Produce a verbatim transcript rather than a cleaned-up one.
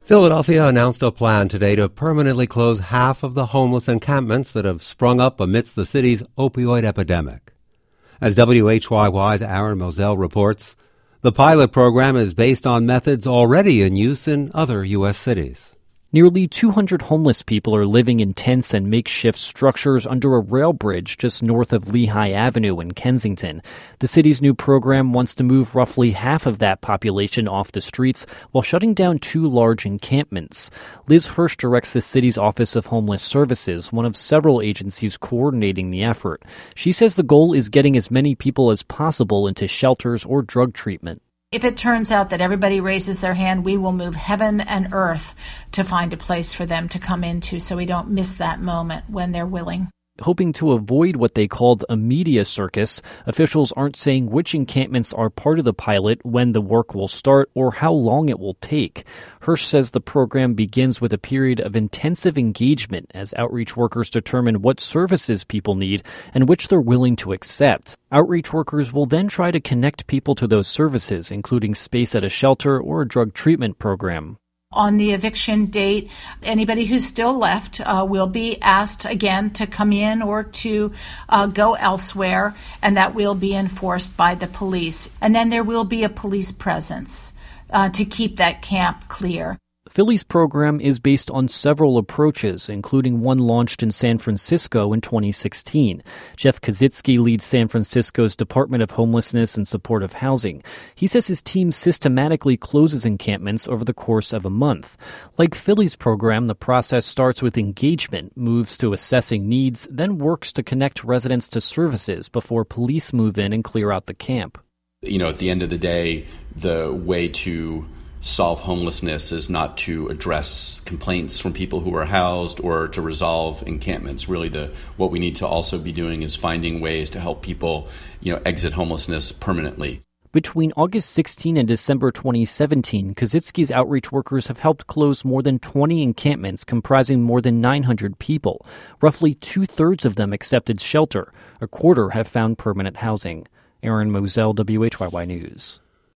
Philadelphia announced a plan today to permanently close half of the homeless encampments that have sprung up amidst the city's opioid epidemic. As W H Y Y's Aaron Moselle reports, the pilot program is based on methods already in use in other U S cities. Nearly two hundred homeless people are living in tents and makeshift structures under a rail bridge just north of Lehigh Avenue in Kensington. The city's new program wants to move roughly half of that population off the streets while shutting down two large encampments. Liz Hirsch directs the city's Office of Homeless Services, one of several agencies coordinating the effort. She says the goal is getting as many people as possible into shelters or drug treatment. If it turns out that everybody raises their hand, we will move heaven and earth to find a place for them to come into so we don't miss that moment when they're willing. Hoping to avoid what they called a media circus, officials aren't saying which encampments are part of the pilot, when the work will start, or how long it will take. Hirsch says the program begins with a period of intensive engagement as outreach workers determine what services people need and which they're willing to accept. Outreach workers will then try to connect people to those services, including space at a shelter or a drug treatment program. On the eviction date, anybody who's still left uh, will be asked again to come in or to uh, go elsewhere, and that will be enforced by the police. And then there will be a police presence uh, to keep that camp clear. Philly's program is based on several approaches, including one launched in San Francisco in twenty sixteen. Jeff Kazitsky leads San Francisco's Department of Homelessness and Supportive Housing. He says his team systematically closes encampments over the course of a month. Like Philly's program, the process starts with engagement, moves to assessing needs, then works to connect residents to services before police move in and clear out the camp. You know, at the end of the day, the way to solve homelessness is not to address complaints from people who are housed or to resolve encampments. Really, the what we need to also be doing is finding ways to help people, you know, exit homelessness permanently. Between August sixteenth and December twenty seventeen, Kazitsky's outreach workers have helped close more than twenty encampments comprising more than nine hundred people. Roughly two-thirds of them accepted shelter. A quarter have found permanent housing. Aaron Moselle, W H Y Y News.